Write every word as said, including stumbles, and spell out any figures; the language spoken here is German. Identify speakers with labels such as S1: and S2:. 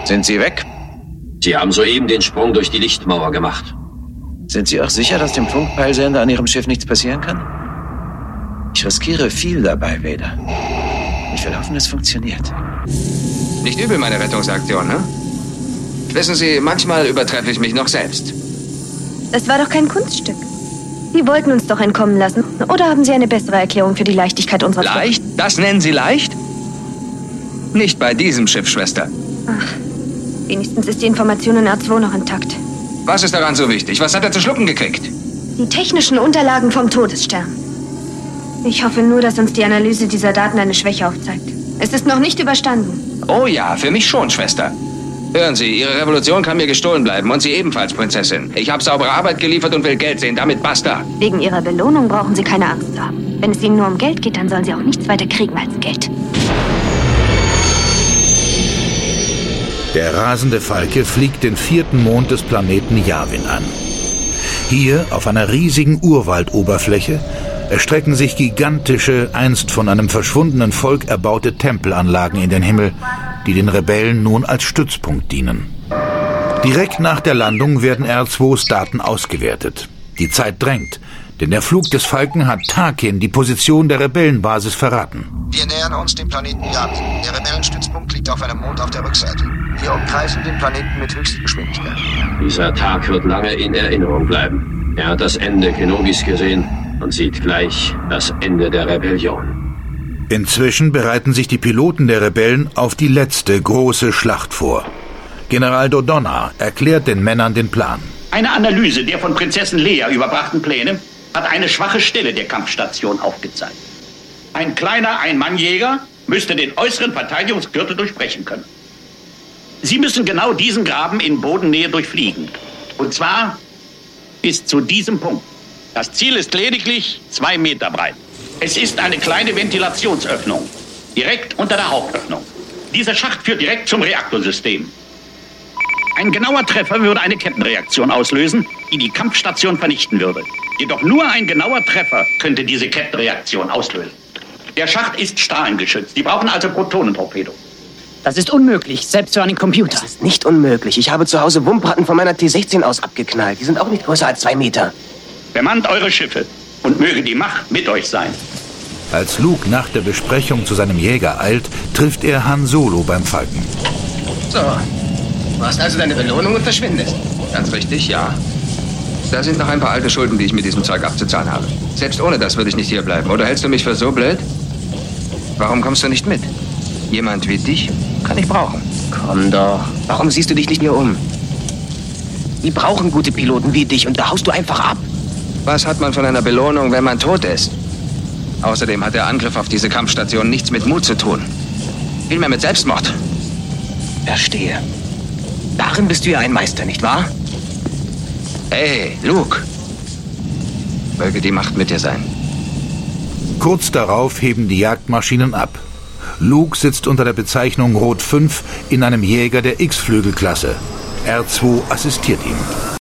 S1: Sind Sie weg?
S2: Sie haben soeben den Sprung durch die Lichtmauer gemacht.
S1: Sind Sie auch sicher, dass dem Funkpeilsender an Ihrem Schiff nichts passieren kann? Ich riskiere viel dabei, Vader. Ich will hoffen, es funktioniert.
S3: Nicht übel, meine Rettungsaktion, ne? Wissen Sie, manchmal übertreffe ich mich noch selbst.
S4: Das war doch kein Kunststück. Sie wollten uns doch entkommen lassen. Oder haben Sie eine bessere Erklärung für die Leichtigkeit unserer Flucht?
S3: Leicht? Das nennen Sie leicht? Nicht bei diesem Schiff, Schwester.
S4: Ach, wenigstens ist die Information in R zwei noch intakt.
S3: Was ist daran so wichtig? Was hat er zu schlucken gekriegt?
S4: Die technischen Unterlagen vom Todesstern. Ich hoffe nur, dass uns die Analyse dieser Daten eine Schwäche aufzeigt. Es ist noch nicht überstanden.
S3: Oh ja, für mich schon, Schwester. Hören Sie, Ihre Revolution kann mir gestohlen bleiben und Sie ebenfalls, Prinzessin. Ich habe saubere Arbeit geliefert und will Geld sehen, damit basta.
S4: Wegen Ihrer Belohnung brauchen Sie keine Angst zu haben. Wenn es Ihnen nur um Geld geht, dann sollen Sie auch nichts weiter kriegen als Geld.
S5: Der rasende Falke fliegt den vierten Mond des Planeten Yavin an. Hier, auf einer riesigen Urwaldoberfläche, erstrecken sich gigantische, einst von einem verschwundenen Volk erbaute Tempelanlagen in den Himmel, die den Rebellen nun als Stützpunkt dienen. Direkt nach der Landung werden R zwei's Daten ausgewertet. Die Zeit drängt, denn der Flug des Falken hat Tarkin die Position der Rebellenbasis verraten.
S6: Wir nähern uns dem Planeten Yavin. Der Rebellenstützpunkt liegt auf einem Mond auf der Rückseite. Wir umkreisen den Planeten mit Höchstgeschwindigkeit.
S2: Dieser Tag wird lange in Erinnerung bleiben. Er hat das Ende Kenobis gesehen und sieht gleich das Ende der Rebellion.
S5: Inzwischen bereiten sich die Piloten der Rebellen auf die letzte große Schlacht vor. General Dodonna erklärt den Männern den Plan.
S7: Eine Analyse der von Prinzessin Leia überbrachten Pläne hat eine schwache Stelle der Kampfstation aufgezeigt. Ein kleiner Ein-Mann-Jäger müsste den äußeren Verteidigungsgürtel durchbrechen können. Sie müssen genau diesen Graben in Bodennähe durchfliegen. Und zwar bis zu diesem Punkt. Das Ziel ist lediglich zwei Meter breit. Es ist eine kleine Ventilationsöffnung, direkt unter der Hauptöffnung. Dieser Schacht führt direkt zum Reaktorsystem. Ein genauer Treffer würde eine Kettenreaktion auslösen, die die Kampfstation vernichten würde. Jedoch nur ein genauer Treffer könnte diese Kettenreaktion auslösen. Der Schacht ist strahlengeschützt. Die brauchen also Protonentorpedos.
S8: Das ist unmöglich, selbst für einen Computer.
S9: Das ist nicht unmöglich. Ich habe zu Hause Wumpratten von meiner T sechzehn aus abgeknallt. Die sind auch nicht größer als zwei Meter.
S7: Bemannt eure Schiffe und möge die Macht mit euch sein.
S5: Als Luke nach der Besprechung zu seinem Jäger eilt, trifft er Han Solo beim Falken.
S9: So, du hast also deine Belohnung und verschwindest.
S3: Ganz richtig, ja. Da sind noch ein paar alte Schulden, die ich mit diesem Zeug abzuzahlen habe. Selbst ohne das würde ich nicht hier bleiben. Oder hältst du mich für so blöd? Warum kommst du nicht mit? Jemand wie dich kann ich brauchen.
S9: Komm doch. Warum siehst du dich nicht mehr um? Die brauchen gute Piloten wie dich und da haust du einfach ab.
S3: Was hat man von einer Belohnung, wenn man tot ist? Außerdem hat der Angriff auf diese Kampfstation nichts mit Mut zu tun. Vielmehr mit Selbstmord.
S9: Verstehe. Darin bist du ja ein Meister, nicht wahr?
S3: Hey, Luke. Möge die Macht mit dir sein.
S5: Kurz darauf heben die Jagdmaschinen ab. Luke sitzt unter der Bezeichnung Rot fünf in einem Jäger der X-Flügelklasse. R zwei assistiert ihm.